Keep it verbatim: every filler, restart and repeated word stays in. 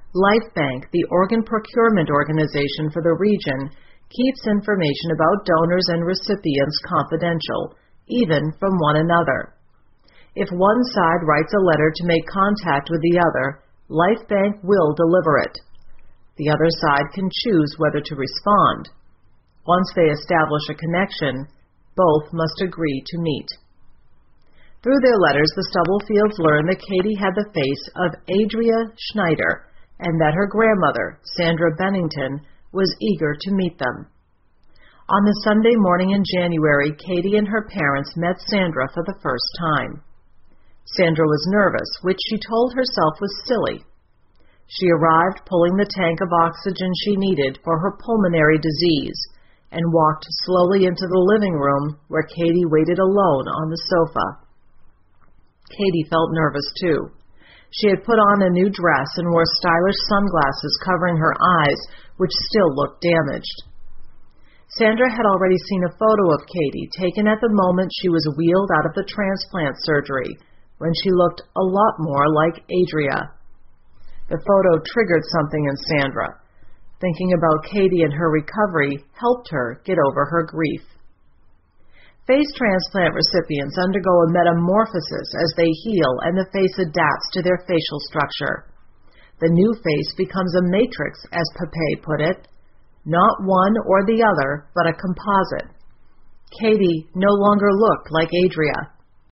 LifeBank, the organ procurement organization for the region, keeps information about donors and recipients confidential, even from one another. If one side writes a letter to make contact with the other, LifeBank will deliver it. The other side can choose whether to respond. Once they establish a connection, both must agree to meet. Through their letters, the Stubblefields learned that Katie had the face of Adria Schneider and that her grandmother, Sandra Bennington, was eager to meet them. On the Sunday morning in January, Katie and her parents met Sandra for the first time. Sandra was nervous, which she told herself was silly. She arrived pulling the tank of oxygen she needed for her pulmonary disease and walked slowly into the living room where Katie waited alone on the sofa. Katie felt nervous too. She had put on a new dress and wore stylish sunglasses covering her eyes, which still looked damaged. Sandra had already seen a photo of Katie taken at the moment she was wheeled out of the transplant surgery, when she looked a lot more like Adria. The photo triggered something in Sandra. Thinking about Katie and her recovery helped her get over her grief. Face transplant recipients undergo a metamorphosis as they heal and the face adapts to their facial structure. The new face becomes a matrix, as Pepe put it, not one or the other, but a composite. Katie no longer looked like Adria.